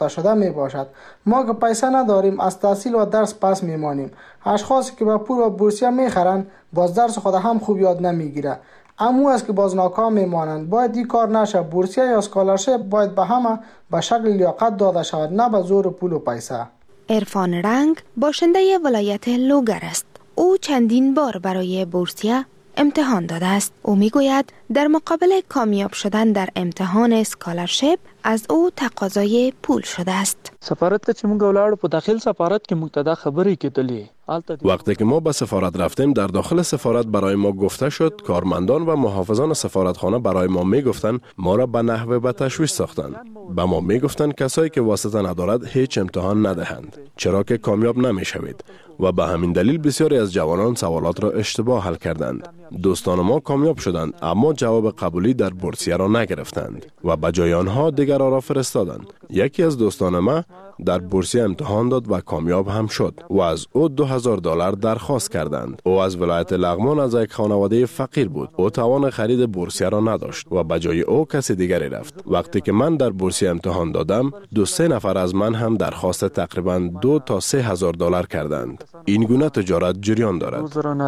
شده می باشد. ما که پیسه نداریم از تحصیل و درس پس میمانیم. اشخاصی که به پول و بورسیه میخرند باز درس خود هم خوب یاد نمیگیره. امو است که باز ناکام میمانند. باید این کار نشه. بورسیه یا اسکالرشپ باید به همه به شکل لیاقت داده شود، نه به زور پول و پیسه. عرفان رنگ باشنده ولایت لوگر است. او چندین بار برای بورسیه امتحان داده است. او میگوید در مقابل کامیاب شدن در امتحان اسکالرشپ از او تقاضای پول شده است. سفارت ته چې موږ ولاړو په داخل سفارت کې موږ ته دا خبرې کېدلې. وقتی که ما به سفارت رفتیم در داخل سفارت برای ما گفته شد کارمندان و محافظان سفارتخانه برای ما میگفتند ما را به نحوه به تشویش ساختند. به ما میگفتند کسایی که واسطه ندارد هیچ امتحان ندهند چرا که کامیاب نمیشوید و به همین دلیل بسیاری از جوانان سوالات را اشتباه حل کردند. دوستان ما کامیاب شدند اما جواب قبولی در بورسیه را نگرفتند و به جای آنها دیگران را فرستادند. یکی از دوستان ما در بورسیه امتحان داد و کامیاب هم شد و از او $2000 درخواست کردند. او از ولایت لغمان از یک خانواده فقیر بود. او توان خرید بورسیه را نداشت و به جای او کسی دیگری رفت. وقتی که من در بورسیه امتحان دادم 2-3 نفر از من هم درخواست تقریبا $2,000 تا $3,000 کردند. این گونه تجارت جریان دارد.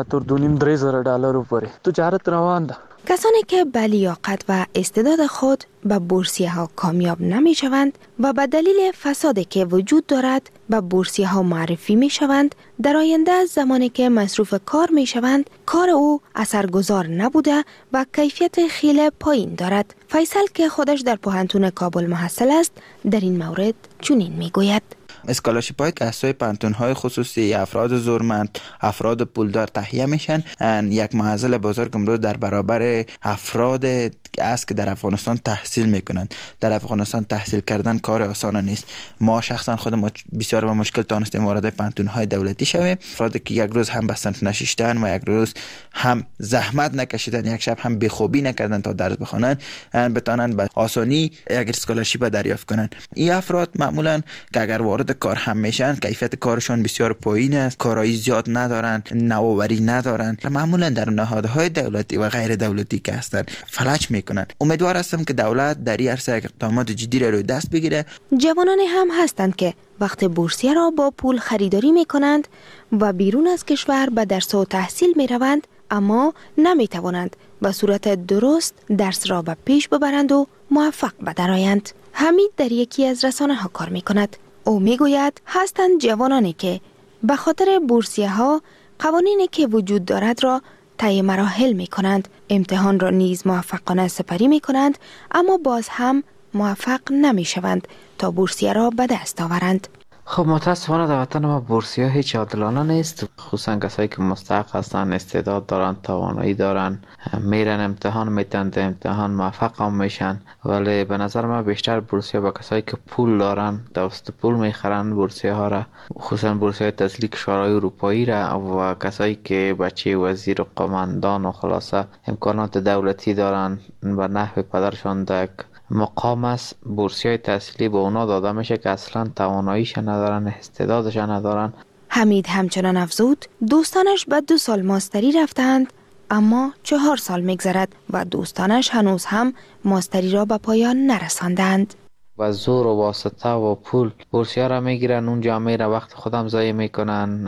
تجارت روان ده. کسانی که به لیاقت و استعداد خود به بورسیه ها کامیاب نمی شوند و به دلیل فسادی که وجود دارد به بورسیه ها معرفی می شوند، در آینده زمانی که مصروف کار می شوند کار او اثرگذار نبوده و کیفیت خیلی پایین دارد. فیصل که خودش در پوهنتون کابل محصل است در این مورد چنین می گوید. اسکالرشپ های که از سوی پانتون های خصوصی افراد زورمند، افراد پولدار تهیه میشن، یک معضل بزرگ امروز در برابر افراد است که در افغانستان تحصیل میکنند. در افغانستان تحصیل کردن کار آسان نیست. ما شخصا خود بسیار با مشکل تانستیم وارد پانتون های دولتی شویم. افرادی که یک روز هم به صنف نشستن و یک روز هم زحمت نکشیدن، یک شب هم بیخوابی نکردن تا درس بخونن، بتانن به آسانی یک اسکالرشپ دریافت کنن. این افراد معمولا که اگر وارد کار هم میشن کیفیت کارشون بسیار پایین است، کارایی زیاد ندارن، نوآوری ندارن، معمولا در نهادهای دولتی و غیر دولتی که هستند فلج میکنن. امیدوار هستم که دولت در این عرصه اقدامات جدی را روی دست بگیره. جوانانی هم هستند که وقت بورسیه را با پول خریداری میکنند و بیرون از کشور به درس و تحصیل میروند اما نمیتوانند به صورت درست درس را به پیش ببرند و موفق بدرآیند. حمید در یکی از رسانه ها کار میکند. او میگوید هستند جوانانی که به خاطر بورسیه ها قوانینی که وجود دارد را طی مراحل می کنند، امتحان را نیز موفقانه سپری می کنند اما باز هم موفق نمی شوند تا بورسیه را به دست آورند. خب متاسفانه در وطن ما بورسیه هیچ عادلانه نیست، خصوصا کسایی که مستحق هستن، استعداد دارن، توانایی دارن، میرن امتحان میتن، امتحان موفق هم میشن، ولی به نظر من بیشتر بورسیه با کسایی که پول دارن دوست پول میخرن بورسیه ها را، خصوصا بورسیه تحصیلی کشورهای اروپایی را و کسایی که بچه وزیر و قماندان و خلاصه امکانات دولتی دارن و نحو پدرشان دک مقام است. بورسیه تحصیلی به اونا داده میشه که اصلا تواناییش ندارن، استعدادش ندارن. حمید همچنان افزود دوستانش به 2 سال ماستری رفتند اما 4 سال میگذرد و دوستانش هنوز هم ماستری را به پایان نرساندند. و زور و واسطه و پول بورسیه را میگیرن، اونجا میره وقت خودم ضایع میکنن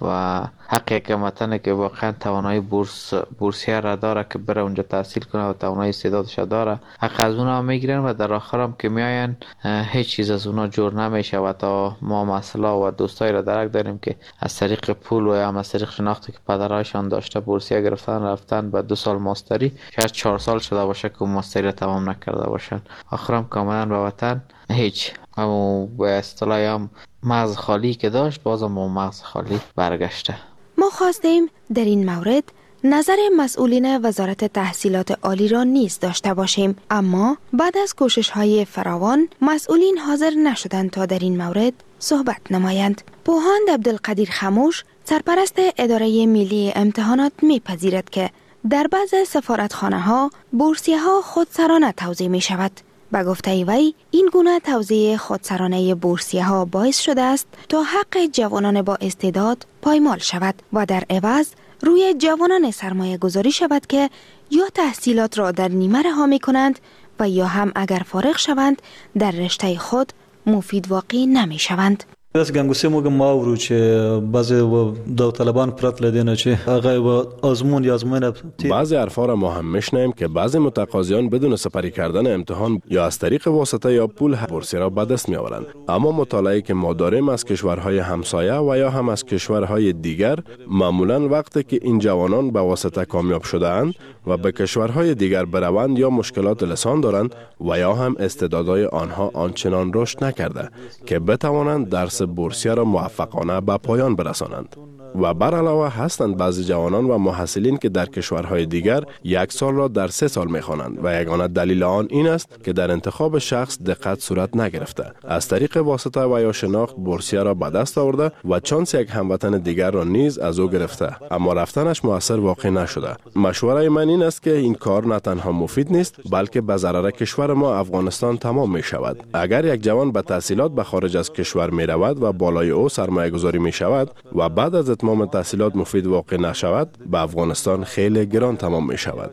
و حق یک وطنی که واقعا توانایی بورسیه را داره که بره اونجا تحصیل کنه و توانایی استعدادش داره حق از اونا میگیرن و در آخر هم که میاین هیچ چیز از اونا جور نمیشه و تا ما مسئله و دوستایی را درک داریم که از طریق پول و هم از طریق شناختی که پدرایشان داشته بورسیه گرفتن رفتن به 2 سال ماستری، شاید 4 سال شده باشه که ماستری را تمام نکرده باشن، آخرام کاملا به وطن هیچ اما به اصطلاح هم مغز خالی که داشت بازم با مغز خالی برگشته. ما خواستیم در این مورد نظر مسئولین وزارت تحصیلات عالی را نیز داشته باشیم اما بعد از کوشش‌های فراوان مسئولین حاضر نشدند تا در این مورد صحبت نمایند. پوهاند عبدالقدیر خموش سرپرست اداره ملی امتحانات میپذیرد که در بعض سفارتخانه‌ها بورسیه‌ها خودسرانه توزیع می‌شود. به گفته وی این گونه توزیع خودسرانه بورسیه ها باعث شده است تا حق جوانان با استعداد پایمال شود و در عوض روی جوانان سرمایه گذاری شود که یا تحصیلات را در نیمه رها می کنند و یا هم اگر فارغ شوند در رشته خود مفید واقع نمی شوند. داس ګنګوسې موږ ما ورو چې بعضی داوطلبان پرت لدینه چې هغه و آزمون یا آزمون بعضی حرفا را ما هم میشنیم که بعضی متقاضیان بدون سپری کردن امتحان یا از طریق واسطه یا پول بورسیه را به دست می آورند. اما مطالعه‌ای که ما داریم از کشورهای همسایه و یا هم از کشورهای دیگر، معمولا وقتی که این جوانان به واسطه کامیاب شده اند و به کشورهای دیگر بروند یا مشکلات لسان دارند و یا هم استعدادهای آنها آنچنان رشد نکرده که بتوانند درس بورسیه را موفقانه به پایان برسانند. و بر علاوه هستند بعضی جوانان و محصلین که در کشورهای دیگر 1 سال را در 3 سال می‌خوانند و یگانه دلیل آن این است که در انتخاب شخص دقت صورت نگرفته، از طریق واسطه و یا شناخت بورسیه را به دست آورده و چانس یک هموطن دیگر را نیز از او گرفته، اما رفتنش موثر واقع نشده. مشوره من این است که این کار نه تنها مفید نیست بلکه به ضرر کشور ما افغانستان تمام می شود. اگر یک جوان به تحصیلات به خارج از کشور می رود و بالای او سرمایه گذاری می شود و بعد از اتمام تحصیلات مفید واقع نشود، به افغانستان خیلی گران تمام می شود.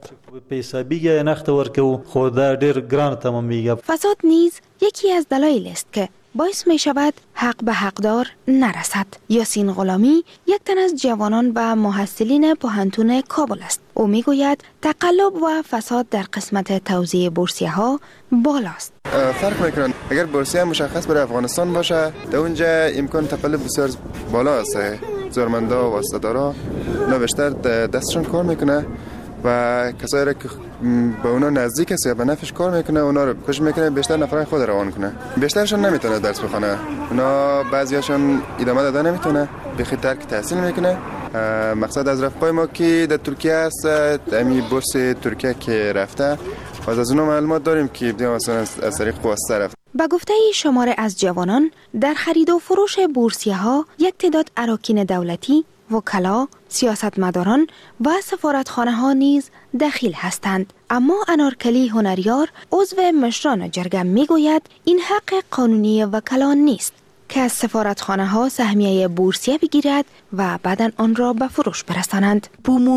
فساد نیز یکی از دلایل است که باعث می شود حق به حقدار نرسد. یاسین غلامی یک تن از جوانان و محصلین پوهنتون کابل است. او می گوید تقلب و فساد در قسمت توزیع بورسیه ها بالاست. فرق میکنن. اگر بورسیه مشخص برای افغانستان باشه، در اونجا امکان تقلب بسیار بالا است. زورمندا و واسطه‌دارا اونا بیشتر دستشون کار میکنه و کسایی را که به اونا نزدیک است یا به نفعش کار میکنه اونا رو کش میکنه، بیشتر نفرای خود روان کنه. بیشترشون نمیتونه درس بخونه، اونا بعضیاشون ادامه دادن نمیتونه، بخی ترک تحصیل میکنه. مقصد از رفقای ما که در ترکیه است، امی بورس ترکیه که رفته و از اونا معلومات داریم که مثلا از طریق واسطه رفته. با گفته شمار از جوانان در خرید و فروش بورسیه ها یک تعداد اراکین دولتی، وکلا، سیاستمداران و سفارتخانه ها نیز دخیل هستند. اما انارکلی هنریار عضو مشران جرگه می گوید این حق قانونی وکلان نیست که از سفارتخانه ها سهمیه بورسیه بگیرد و بعداً آن را به فروش برسانند.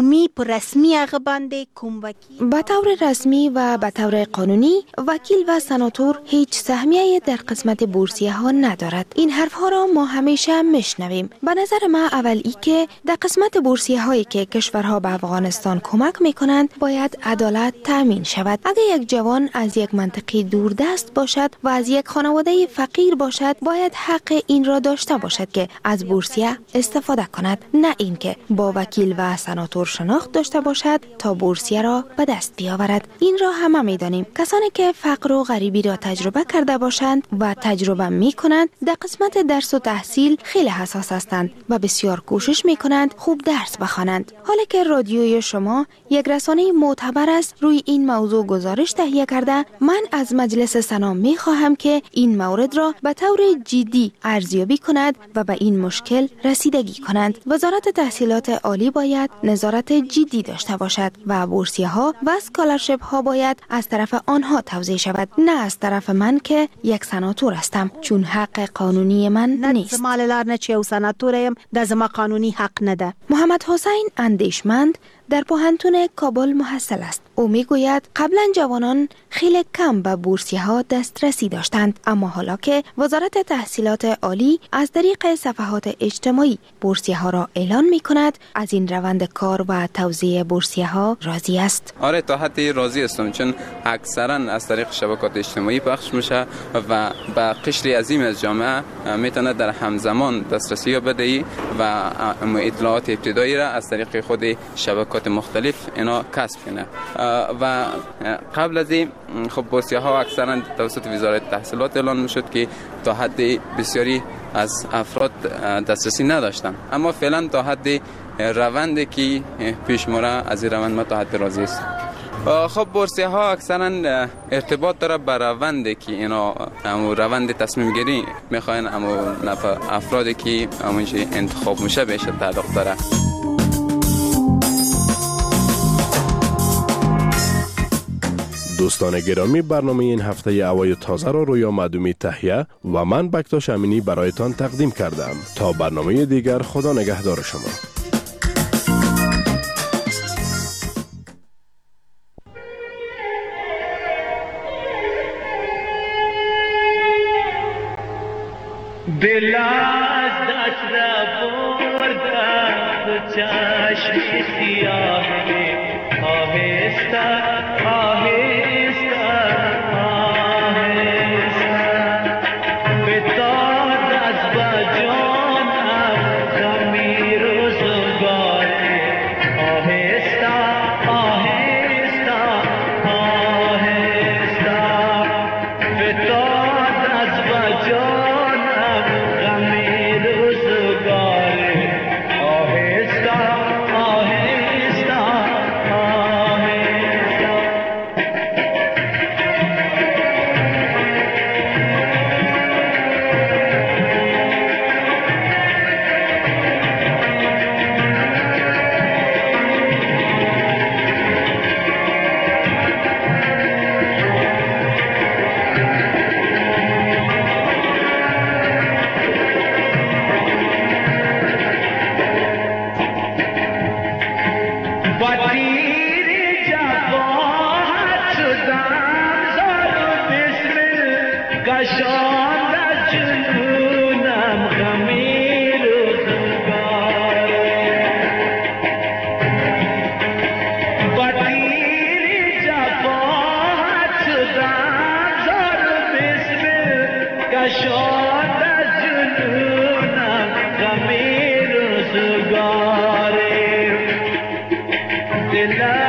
به طور رسمی و به طور قانونی وکیل و سناتور هیچ سهمیه در قسمت بورسیه ها ندارد. این حرف ها را ما همیشه میشنویم. به نظر ما اول ای که در قسمت بورسیه هایی که کشورها به افغانستان کمک میکنند باید عدالت تامین شود. اگر یک جوان از یک منطقه دوردست باشد و از یک خانواده فقیر باشد باید حق این را داشته باشد که از بورسیه استفاده کند، نه اینکه با وکیل و سناتور شناخت داشته باشد تا بورسیه را به دست بیاورد. این را همه میدانیم. کسانی که فقر و غریبی را تجربه کرده باشند و تجربه می کنند در قسمت درس و تحصیل خیلی حساس هستند و بسیار کوشش می کنند خوب درس بخوانند. حالا که رادیوی شما یک رسانه معتبر است روی این موضوع گزارش تهیه کرده، من از مجلس سنا می خواهم که این مورد را به طور جدی ارزیابی کند و به این مشکل رسیدگی کنند. وزارت تحصیلات عالی باید نظارت جدی داشته باشد و بورسیه ها و اسکالرشپ ها باید از طرف آنها توزیع شود، نه از طرف من که یک سناتور هستم، چون حق قانونی من نیست. محمد حسین اندیشمند در پوهنتون کابل محصل است. او میگوید قبلا جوانان خیلی کم به بورسیه ها دسترسی داشتند، اما حالا که وزارت تحصیلات عالی از طریق صفحات اجتماعی بورسیه ها را اعلان می کند، از این روند کار و توزیع بورسیه ها راضی است. آره، تا حدی راضی هستم، چون اکثرا از طریق شبکات اجتماعی پخش میشه و به قشری عظیم از جامعه میتونه در همزمان دسترسی بده و اطلاعات ابتدایی را از طریق خود شبکات مختلف اینا کسب کنه. و قبل از این خب بورسیه ها اکثرا توسط وزارت تحصیلات اعلان میشد که تا حد بسیاری از افراد دسترسی نداشتن، اما فعلا تا حد روندی که پیش میره از این روند ما تا حد راضی است. خب بورسیه ها اکثرا ارتباط داره به روندی که اینا روند تصمیم گیری میخواین، اما افرادی که همونجا انتخاب میشه بهش تعلق داره. دوستان گرامی، برنامه این هفته هوای تازه را رویا معدومی تهیه و من بکتاش امینی برایتان تقدیم کردم. تا برنامه دیگر، خدا نگهدار شما. دل از دست بردم تو چشم سیاه آهسته آهسته آهسته به داد از بجانم غمی روزگاره آهسته آهسته آهسته به داد از بجانم غمی روزگاره آهسته آهسته آهسته با تیر جفاحت شدم زاد و بسمل کشاند از جنونم غمی روزگاره با تیر جفاحت شدم زاد و بسمل کشاند از جنونم غمی روزگاره دل